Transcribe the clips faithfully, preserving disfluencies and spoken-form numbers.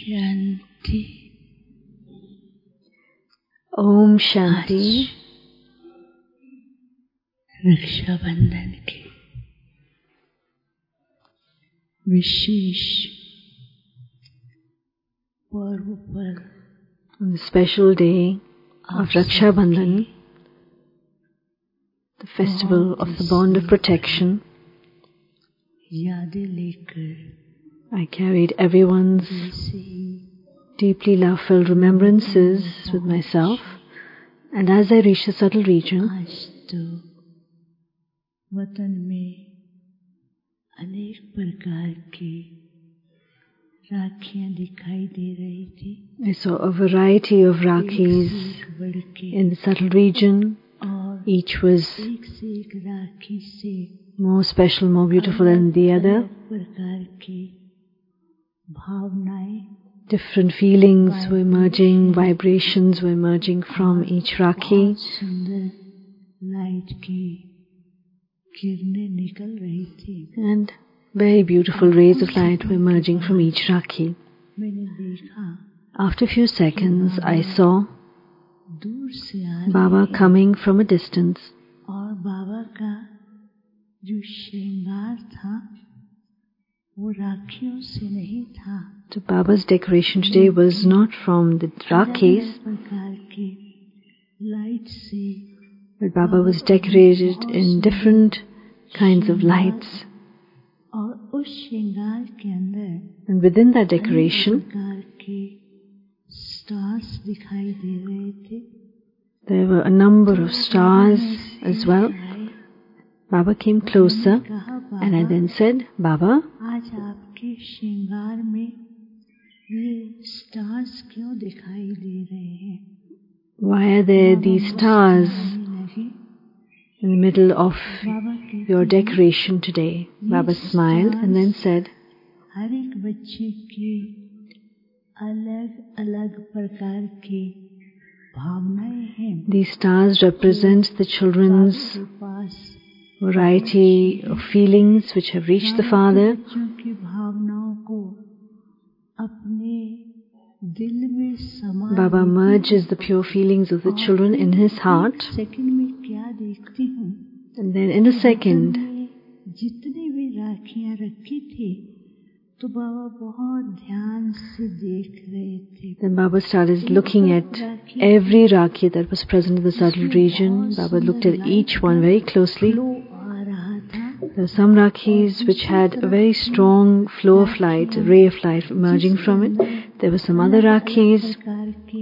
शांति। ओम शांति। रक्षाबंधन के विशेष पर्व पर, On the special day of Raksha Bandhan, the festival of the bond of protection, यादें लेकर I carried everyone's deeply love-filled remembrances with myself, and as I reached the subtle region, आज तो वतन में अनेक प्रकार की राखियां दिखाई दे रही थी। I saw a variety of Rakhis in the subtle region. Each was एक से एक राखी से more special, more beautiful than the other. प्रकार की भावनाएं, Different feelings were emerging, vibrations were emerging from each Rakhi. सुंदर लाइट की किरणें निकल रही थी। And very beautiful rays of light were emerging from each Rakhi. मैंने देखा After a few seconds, I saw दूर से आ रहे Baba coming from a distance. और बाबा का जो श्रृंगार था वो राखियों से नहीं था। So Baba's decoration today was not from the Rakhis, प्रकार की लाइट से, but Baba was decorated in different kinds of lights. और उस श्रृंगार के अंदर And within that decoration, प्रकार के स्टार्स दिखाई दे रहे थे। there were a number of stars as well. Baba came closer and I then said, Baba, आज आपके श्रृंगार में ये स्टार्स क्यों दिखाई दे रहे हैं? why are there these stars in the middle of your decoration today? Baba smiled and then said, हर एक बच्चे के अलग अलग प्रकार की भावनाएं हैं। these stars represent the children's के पास variety of feelings which have reached the Father. बच्चों की भावनाओं को अपने दिल में समा Baba merges the pure feelings of the children in his heart, second में क्या देखती हूँ, and then in a second, जितने भी राखियां रखी थी तो बाबा बहुत ध्यान से देख रहे थे। then Baba started looking at every Rakhi that was present in the subtle region. Baba looked at each one very closely. Flow आ रहा था, There were some Rakhis which had a very strong flow of light, a ray of light emerging from it. There were some other Rakhis प्रकार के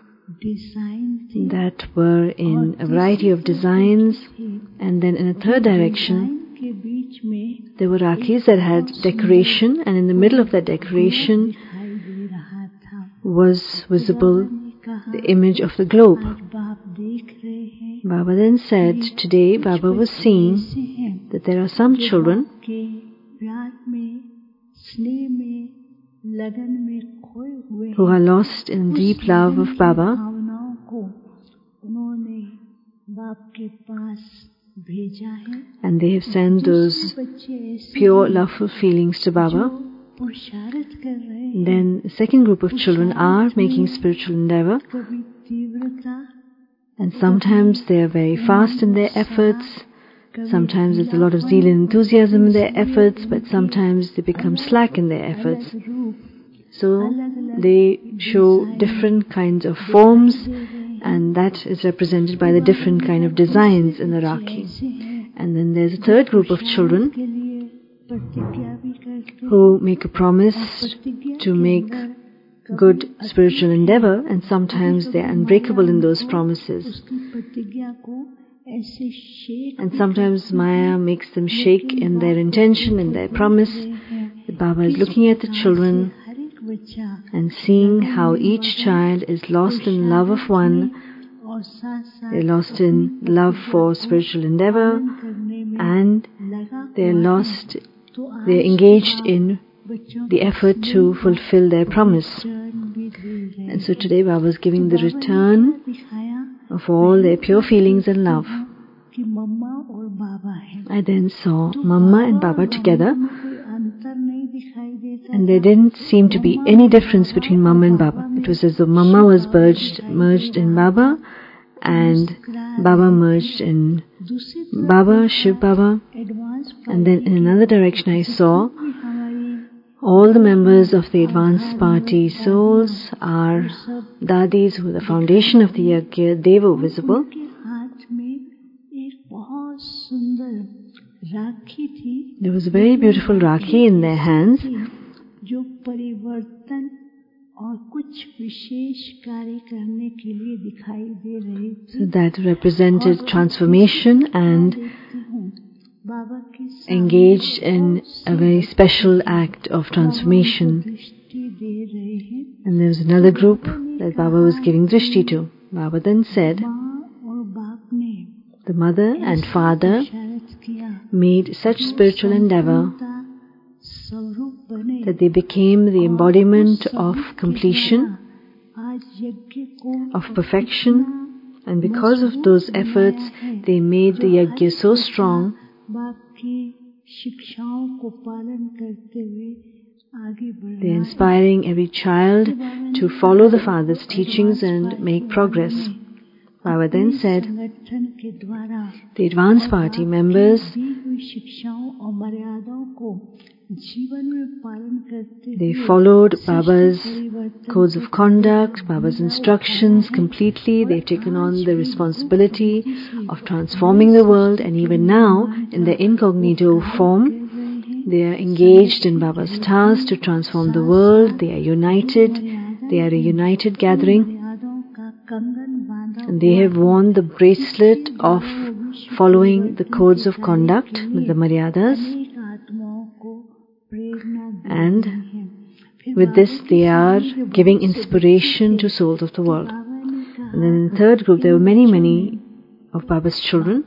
design थे, that were in a variety of designs. And then in a third direction, के बीच में there were Rakhis that had decoration, and in the middle of that decoration दिखाई दे रहा था। was visible कहा the image of the globe. आज बाप देख रहे हैं Baba then said, today Baba was seeing ऐसे हैं that there are some children के प्यार में, स्नेह में, लगन में खोए हुए who are lost in deep love of Baba, भावनाओं को उन्होंने बाप के पास भेजा है। and they have sent those बच्चे ऐसे pure loveful feelings to Baba. पुरुषार्थ कर रहे हैं, Then the second group of children are making spiritual endeavor, कभी तीव्रता, and sometimes they are very fast in their efforts, sometimes there's a lot of zeal and enthusiasm in their efforts, but sometimes they become slack in their efforts. रूप, So they show different kinds of forms, and that is represented by the different kind of designs in the Rakhi. And then there's a third group of children के लिए प्रतिज्ञा भी करते who make a promise to make good spiritual endeavor, and sometimes they are unbreakable in those promises. उसकी प्रतिज्ञा को ऐसे shake And sometimes Maya makes them shake in their intention, in their promise. The Baba is looking at the children हर एक बच्चा and seeing how each child is lost in love of one. और साथ साथ They're lost in love for spiritual endeavor, करने में and लगा they're lost, तो आज they're engaged in बच्चों the effort to fulfill their promise. Turn भी दे रहे And so today Baba is giving the return दिखाया of all their pure feelings and love. कि मम्मा और बाबा है। I then saw Mama and Baba together. कोई अंतर नहीं दिखाई देता And there didn't seem to be any difference between Mama and Baba. It was as though Mama was merged, merged in Baba, and Baba merged in Baba, Shiv Baba. And then in another direction I saw all the members of the advanced party souls, our dadis who were the foundation of the yajna, they were visible. There was a very beautiful rakhi in their hands, so that represented transformation and engaged in a very special act of transformation. And there was another group that Baba was giving drishti to. Baba then said, the mother and father made such spiritual endeavor that they became the embodiment of completion, of perfection, and because of those efforts they made the yajna so strong they're inspiring every child to follow the Father's teachings and make progress. Baba then said, the advanced party members, they followed Baba's codes of conduct, Baba's instructions completely. They've taken on the responsibility of transforming the world, and even now, in their incognito form, they are engaged in Baba's task to transform the world. They are united. They are a united gathering. And they have worn the bracelet of following the codes of conduct, the Maryadas. And with this they are giving inspiration to souls of the world. And then in the third group there were many, many of Baba's children.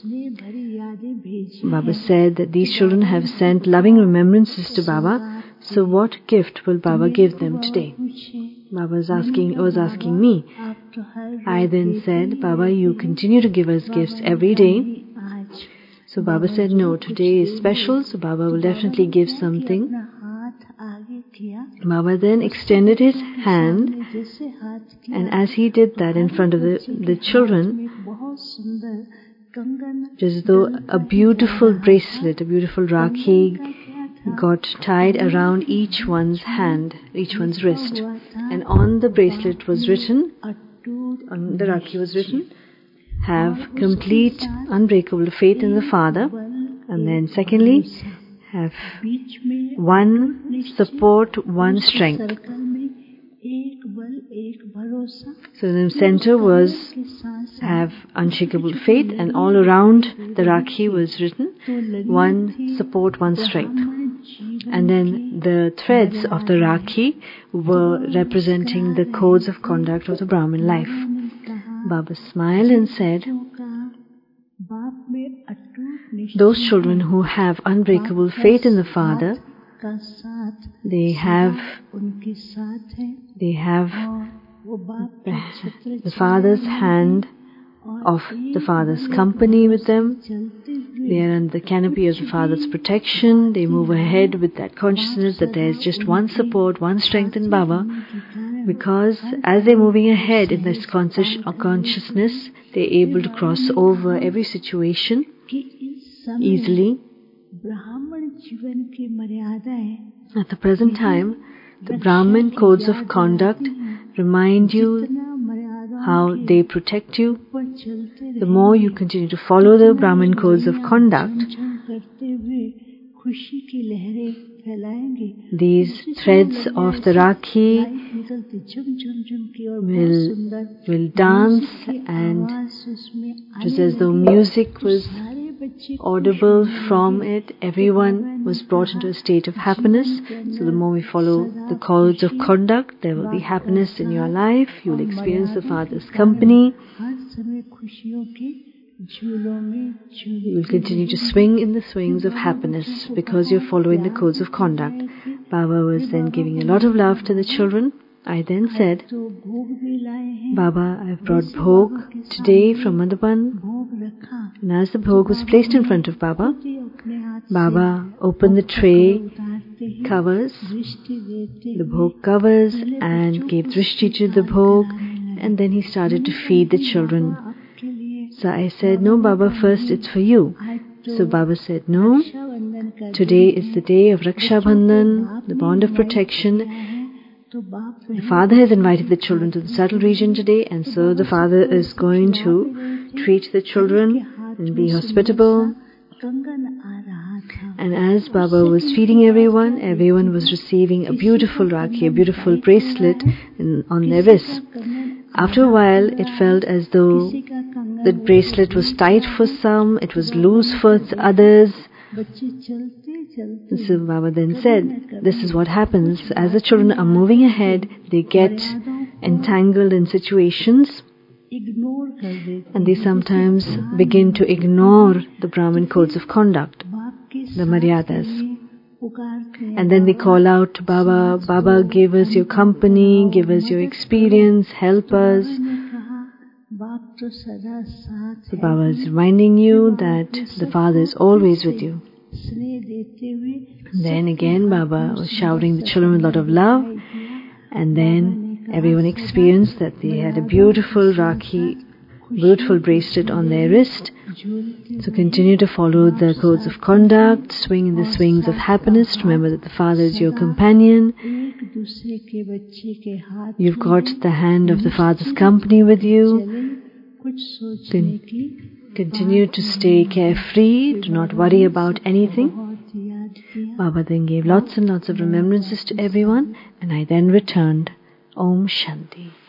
Baba said that these children have sent loving remembrances to Baba, so what gift will Baba give them today? Baba was asking, was asking me. I then said, Baba, you continue to give us gifts every day. So Baba said, no, today is special, so Baba will definitely give something. Baba then extended his hand, and as he did that in front of the, the children, just as though a beautiful bracelet, a beautiful rakhi got tied around each one's hand, each one's wrist. And on the bracelet was written, on the rakhi was written, have complete, unbreakable faith in the Father. And then secondly, have one support, one strength. So in the center was have unshakable faith, and all around the rakhi was written one support, one strength. And then the threads of the rakhi were representing the codes of conduct of the Brahmin life. Baba smiled and said, those children who have unbreakable faith in the Father, they have they have the Father's hand of the Father's company with them. They are under the canopy of the Father's protection. They move ahead with that consciousness that there is just one support, one strength in Baba, because as they're moving ahead in this conscious consciousness, they're able to cross over every situation easily. At the present time, the Brahmin codes of conduct remind you how they protect you. The more you continue to follow the Brahmin codes of conduct, these threads of the rakhi will, will dance, and just as though music was audible from it, everyone was brought into a state of happiness. So the more we follow the codes of conduct, there will be happiness in your life. You will experience the Father's company. You will continue to swing in the swings of happiness because you're following the codes of conduct. Baba was then giving a lot of love to the children. I then said, Baba, I've brought bhog today from Madhuban. And as the bhog was placed in front of Baba, Baba opened the tray covers, the bhog covers, and gave drishti to the bhog, and then he started to feed the children. So I said, no, Baba, first it's for you. So Baba said, no, today is the day of Raksha Bandhan, the bond of protection. The father has invited the children to the subtle region today, and so the father is going to treat the children and be hospitable. And as Baba was feeding everyone, everyone was receiving a beautiful rakhi, a beautiful bracelet in, on their wrists. After a while, it felt as though the bracelet was tight for some, it was loose for others. So Baba then said, this is what happens. As the children are moving ahead, they get entangled in situations and they sometimes begin to ignore the Brahmin codes of conduct, the maryadas. And then they call out to Baba, Baba, give us your company, give us your experience, help us. So Baba is reminding you that the Father is always with you. Then again Baba was showering the children with a lot of love, and then everyone experienced that they had a beautiful rakhi, beautiful bracelet on their wrist. So continue to follow the codes of conduct, swing in the swings of happiness. Remember that the Father is your companion. You've got the hand of the Father's company with you. Con- continue to stay carefree, do not worry about anything. Baba then gave lots and lots of remembrances to everyone, and I then returned. Om Shanti.